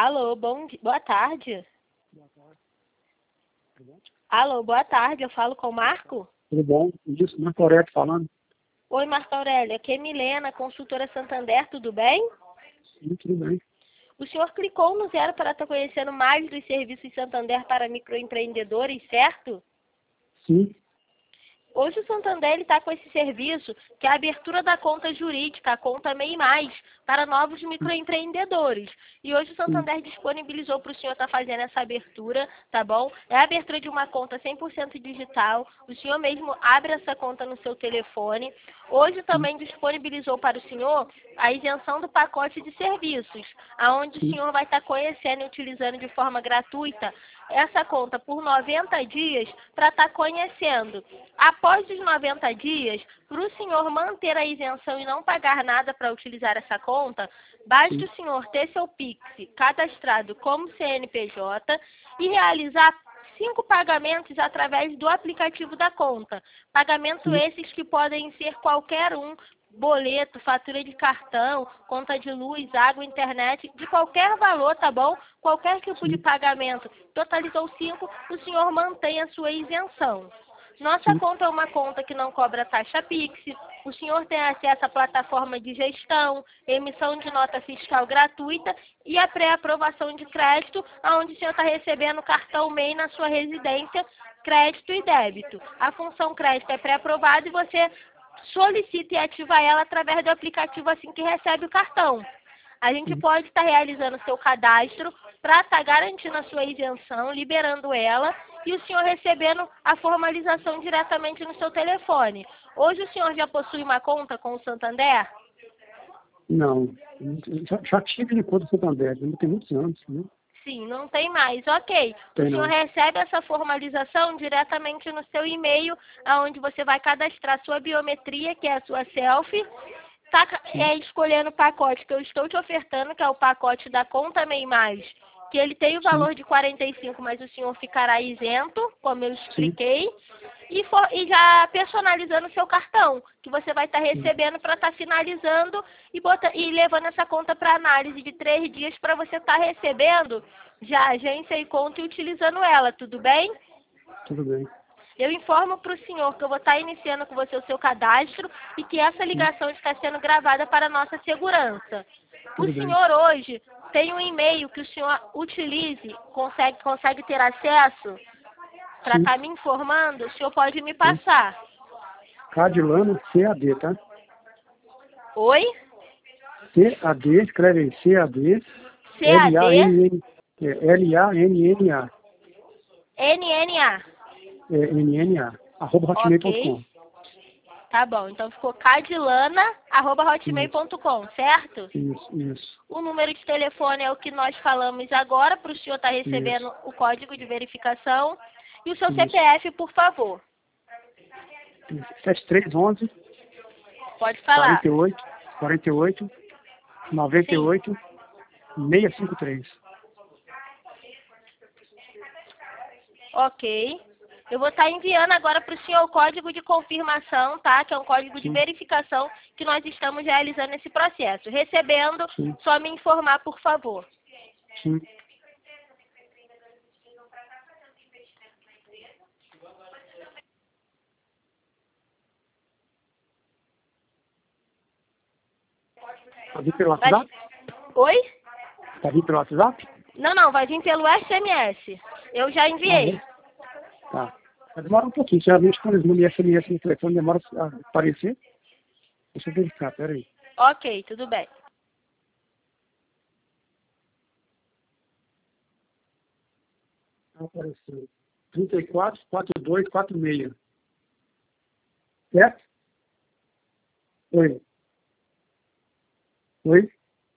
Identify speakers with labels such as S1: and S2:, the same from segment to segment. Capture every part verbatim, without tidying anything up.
S1: Alô, bom dia, boa tarde.
S2: Boa tarde. Tudo bom?
S1: Alô, boa tarde, eu falo com o Marco?
S2: Tudo bom? Isso, Marco Aurélio falando.
S1: Oi, Marco Aurélio, aqui é Milena, consultora Santander, tudo bem?
S2: Sim, tudo bem.
S1: O senhor clicou no zero para estar conhecendo mais dos serviços Santander para microempreendedores, certo?
S2: Sim.
S1: Hoje o Santander está com esse serviço, que é a abertura da conta jurídica, a conta MEI Mais, para novos microempreendedores. E hoje o Santander disponibilizou para o senhor estar fazendo essa abertura, tá bom? É a abertura de uma conta cem por cento digital, o senhor mesmo abre essa conta no seu telefone. Hoje também disponibilizou para o senhor a isenção do pacote de serviços, aonde o senhor vai estar conhecendo e utilizando de forma gratuita essa conta por noventa dias para estar conhecendo. Após os noventa dias, para o senhor manter a isenção e não pagar nada para utilizar essa conta, basta o senhor ter seu Pix cadastrado como C N P J e realizar cinco pagamentos através do aplicativo da conta. Pagamentos esses que podem ser qualquer um, boleto, fatura de cartão, conta de luz, água, internet, de qualquer valor, tá bom? Qualquer tipo de pagamento. Totalizou cinco, o senhor mantém a sua isenção. Nossa conta é uma conta que não cobra taxa Pix. O senhor tem acesso à plataforma de gestão, emissão de nota fiscal gratuita e a pré-aprovação de crédito, onde o senhor está recebendo cartão MEI na sua residência, crédito e débito. A função crédito é pré-aprovada e você solicita e ativa ela através do aplicativo assim que recebe o cartão. A gente pode estar realizando seu cadastro para estar garantindo a sua isenção, liberando ela e o senhor recebendo a formalização diretamente no seu telefone. Hoje o senhor já possui uma conta com o Santander?
S2: Não. Já, já tive de conta do Santander, não tem muitos anos, né?
S1: Sim, não tem mais. Ok.
S2: Tem
S1: o senhor
S2: não.
S1: recebe essa formalização diretamente no seu e-mail, onde você vai cadastrar sua biometria, que é a sua selfie. Tá é, escolhendo o pacote que eu estou te ofertando, que é o pacote da conta MEI Mais, que ele tem o valor de quarenta e cinco, mas o senhor ficará isento, como eu expliquei. E, for, e já personalizando o seu cartão, que você vai estar recebendo para estar finalizando e, bota, e levando essa conta para análise de três dias para você estar recebendo já agência e conta e utilizando ela, tudo bem?
S2: Tudo bem.
S1: Eu informo para o senhor que eu vou estar iniciando com você o seu cadastro e que essa ligação está sendo gravada para nossa segurança. O
S2: Tudo bem.
S1: senhor hoje tem um e-mail que o senhor utilize, consegue, consegue ter acesso para estar me informando? O senhor pode me passar.
S2: Cadilano C A D, tá?
S1: Oi?
S2: C A D, escreve aí, C A D,
S1: C A D,
S2: L A N N, L A N N A,
S1: N N A.
S2: é, N N A, arroba hotmail ponto com.
S1: Ok. Tá bom, então ficou cadilana, arroba hotmail ponto com, certo?
S2: Isso, isso.
S1: O número de telefone é o que nós falamos agora, para o senhor estar recebendo
S2: Isso.
S1: o código de verificação. E o seu
S2: Isso.
S1: C P F, por favor.
S2: sete três um um,
S1: Pode falar.
S2: quarenta e oito, quarenta e oito, noventa e oito, seiscentos e cinquenta e três.
S1: Ok. Eu vou estar enviando agora para o senhor o código de confirmação, tá? Que é um código de
S2: Sim.
S1: verificação que nós estamos realizando esse processo. Recebendo,
S2: Sim.
S1: só me informar, por favor.
S2: Sim. Tá vindo pelo
S1: Vai...
S2: WhatsApp?
S1: Oi?
S2: Tá vindo pelo WhatsApp?
S1: Não, não, vai vir pelo S M S. Eu já enviei.
S2: Ah, tá. Mas demora um pouquinho. Geralmente quando eles mandam S M S no telefone, demora a aparecer. Deixa eu verificar, peraí.
S1: Ok, tudo bem.
S2: Apareceu. trinta e quatro, quarenta e dois, quarenta e seis. Certo? Oi. Oi?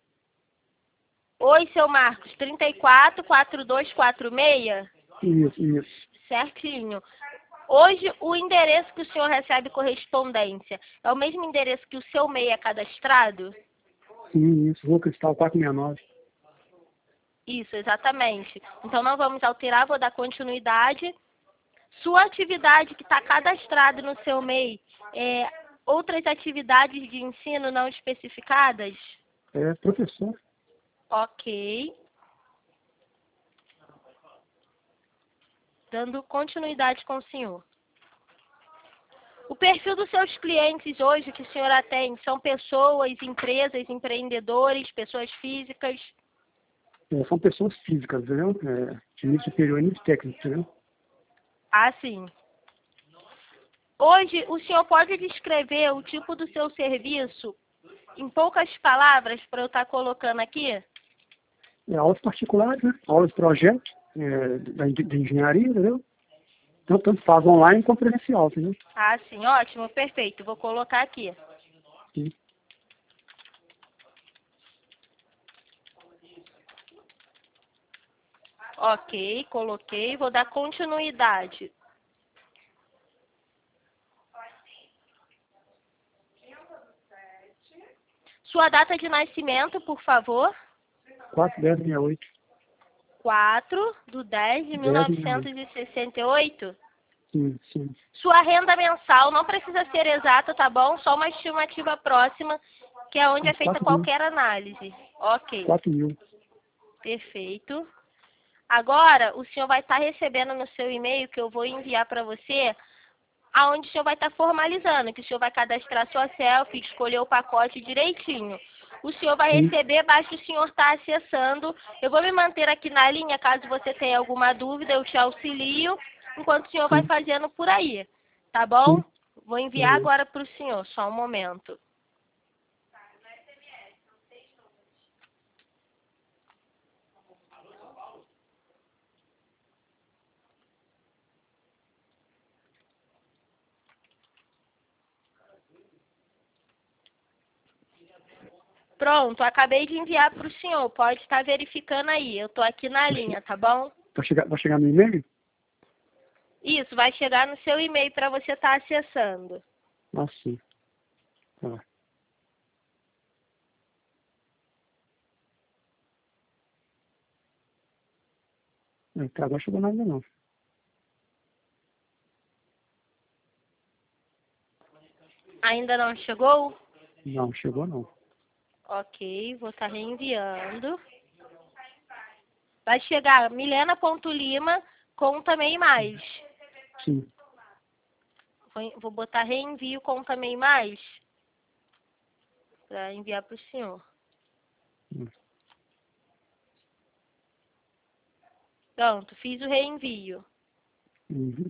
S1: Oi, seu Marcos, trinta e quatro, quarenta e dois, quarenta e seis?
S2: Isso, isso.
S1: Certinho. Hoje, o endereço que o senhor recebe correspondência é o mesmo endereço que o seu MEI é cadastrado?
S2: Sim, isso. Rua Cristal quatrocentos e sessenta e nove.
S1: Isso, exatamente. Então, não vamos alterar, vou dar continuidade. Sua atividade que está cadastrada no seu MEI, é outras atividades de ensino não especificadas?
S2: É, professor.
S1: Ok. dando continuidade com o senhor. O perfil dos seus clientes hoje que o senhor atende são pessoas, empresas, empreendedores, pessoas físicas?
S2: É, são pessoas físicas, entendeu? É, de nível superior e nível técnico, entendeu?
S1: Ah, sim. Hoje, o senhor pode descrever o tipo do seu serviço em poucas palavras para eu estar colocando aqui?
S2: É, aulas particulares, né? Aulas de projeto, é, da, de engenharia, entendeu? Então, tanto faz online quanto presencial, entendeu?
S1: Ah, sim, ótimo, perfeito. Vou colocar aqui.
S2: Sim.
S1: Ok, coloquei. Vou dar continuidade. Sua data de nascimento, por favor.
S2: quatro, dez, sessenta e oito.
S1: quatro de dez de mil
S2: dez, sessenta e oito.
S1: novecentos e sessenta e oito.
S2: Sim, sim.
S1: Sua renda mensal não precisa ser exata, tá bom? Só uma estimativa próxima, que é onde é
S2: Uns
S1: feita
S2: quatro mil.
S1: qualquer análise. Ok,
S2: quatro mil.
S1: perfeito. Agora, o senhor vai estar recebendo no seu e-mail, que eu vou enviar para você, aonde o senhor vai estar formalizando, que o senhor vai cadastrar sua selfie, escolher o pacote direitinho. O senhor vai
S2: Sim.
S1: receber, basta o senhor estar acessando. Eu vou me manter aqui na linha, caso você tenha alguma dúvida, eu te auxilio, enquanto o senhor vai
S2: Sim.
S1: fazendo por aí, tá bom?
S2: Sim.
S1: Vou enviar
S2: Beleza.
S1: agora para o senhor, só um momento. Pronto, acabei de enviar para o senhor, pode estar verificando aí, eu estou aqui na linha, tá bom?
S2: Vai chegar, vai chegar no e-mail?
S1: Isso, vai chegar no seu e-mail para você estar acessando.
S2: Ah, sim. Tá. Até agora chegou nada não.
S1: Ainda não chegou?
S2: Não, chegou não.
S1: Ok, vou estar reenviando. Vai chegar milena.lima com também mais.
S2: Sim.
S1: Vou vou botar reenvio com também mais para enviar para o senhor.
S2: Hum.
S1: Pronto, fiz o reenvio.
S2: Uhum.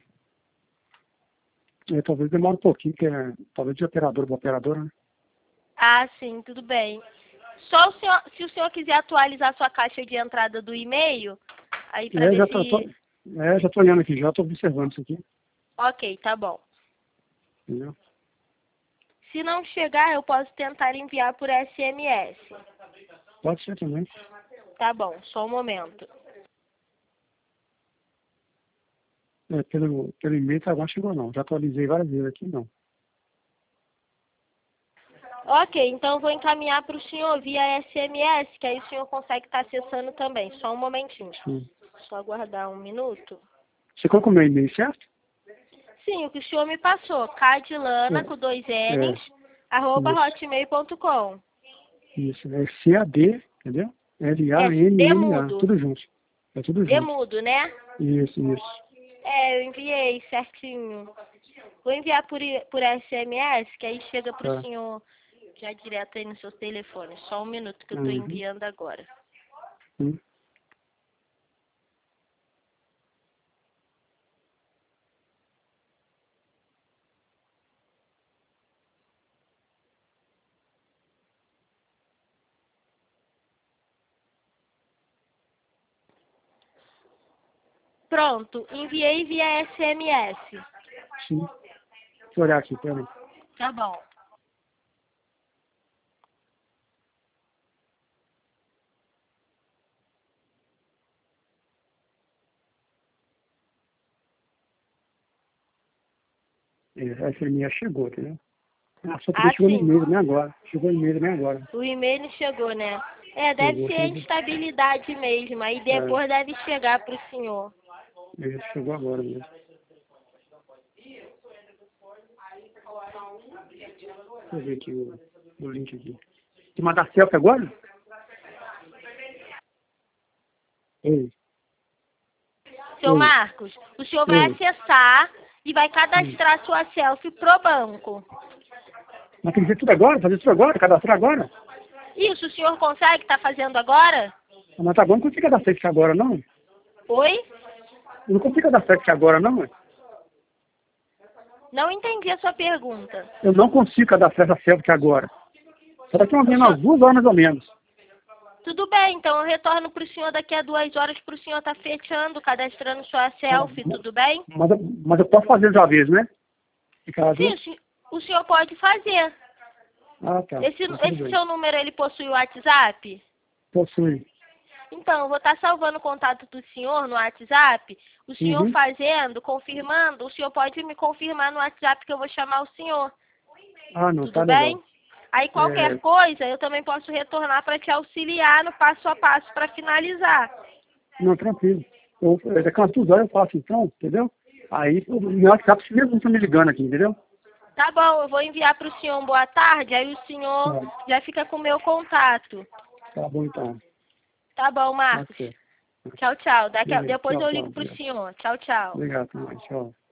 S2: É, talvez demore um pouquinho, que é talvez de operador para operadora, né?
S1: Ah, sim, tudo bem. Só o senhor, se o senhor quiser atualizar sua caixa de entrada do e-mail, aí para
S2: É,
S1: ver
S2: já tô, tô,
S1: se...
S2: é, já tô olhando aqui, já tô observando isso aqui.
S1: Ok, tá bom.
S2: Entendeu?
S1: Se não chegar, eu posso tentar enviar por S M S.
S2: Pode ser também.
S1: Tá bom, só um momento.
S2: É, pelo, pelo e-mail até agora chegou não. Já atualizei várias vezes aqui, não.
S1: Ok, então eu vou encaminhar para o senhor via S M S, que aí o senhor consegue estar acessando também. Só um momentinho.
S2: Sim.
S1: Só aguardar um minuto.
S2: Você colocou meu e-mail, certo?
S1: Sim, o que o senhor me passou. Cadilana, com dois
S2: É,
S1: N's,
S2: é,
S1: arroba
S2: isso,
S1: hotmail ponto com.
S2: isso. É C A D, entendeu?
S1: É,
S2: L A N N A,
S1: demudo.
S2: tudo junto. É tudo junto.
S1: Demudo, né?
S2: Isso, isso.
S1: É, eu enviei certinho. Vou enviar por, i- por S M S, que aí chega para o
S2: Tá.
S1: senhor já direto aí no seu telefone. Só um minuto que eu estou
S2: Uhum.
S1: enviando agora.
S2: Hum.
S1: Pronto, enviei via S M S.
S2: Sim. Deixa eu olhar aqui, peraí.
S1: Tá bom.
S2: É, a S M S chegou, entendeu? Ah, só que
S1: Ah,
S2: chegou no
S1: sim.
S2: e-mail também agora. Chegou no e-mail também agora.
S1: O e-mail não chegou, né? É, deve
S2: Chegou,
S1: ser a
S2: chegou.
S1: instabilidade mesmo. Aí
S2: É,
S1: depois deve chegar para o senhor.
S2: é, chegou agora mesmo. Deixa eu ver aqui o, o link aqui. Te mandar selfie agora? Ei,
S1: Seu
S2: Oi.
S1: Marcos, o senhor vai
S2: Oi.
S1: acessar e vai cadastrar sua selfie pro banco.
S2: Mas tem que fazer tudo agora? Fazer tudo agora? Cadastrar agora?
S1: Isso, o senhor consegue? Tá fazendo agora?
S2: Mas tá bom, não consigo cadastrar isso agora, não.
S1: Oi?
S2: Eu não consigo cadastrar isso agora, não. Ué.
S1: Não entendi a sua pergunta.
S2: Eu não consigo cadastrar essa selfie agora. Só daqui uma umas duas horas mais ou menos.
S1: Tudo bem, então eu retorno pro senhor daqui a duas horas pro senhor estar fechando, cadastrando sua selfie, tudo bem?
S2: Mas, eu- mas eu posso fazer de uma vez, né? De cada
S1: Sim,
S2: vez?
S1: o senhor- o senhor pode fazer.
S2: Ah, tá.
S1: Esse,
S2: Então, tudo
S1: esse
S2: bem.
S1: seu número, ele possui o WhatsApp?
S2: Possui.
S1: Então, eu vou estar salvando o contato do senhor no WhatsApp. O senhor
S2: Uhum.
S1: fazendo, confirmando, o senhor pode me confirmar no WhatsApp que eu vou chamar o senhor.
S2: Ah, não,
S1: Tudo
S2: tá
S1: bem?
S2: legal.
S1: Aí qualquer
S2: É,
S1: coisa, eu também posso retornar para te auxiliar no passo a passo para finalizar.
S2: não, tranquilo. Eu, eu, daqui umas duas horas eu faço então, entendeu? Aí, o meu WhatsApp, você mesmo não tá me ligando aqui, entendeu?
S1: Tá bom, eu vou enviar para o senhor um boa tarde, aí o senhor
S2: Tá,
S1: já fica com o meu contato.
S2: tá bom então.
S1: Tá bom,
S2: Tá
S1: Marcos.
S2: certo.
S1: Tchau, tchau. Daqui a-
S2: Beleza,
S1: Depois
S2: tchau,
S1: eu
S2: tchau.
S1: ligo pro
S2: Obrigado.
S1: senhor. Tchau, tchau.
S2: Obrigado, também. Tchau.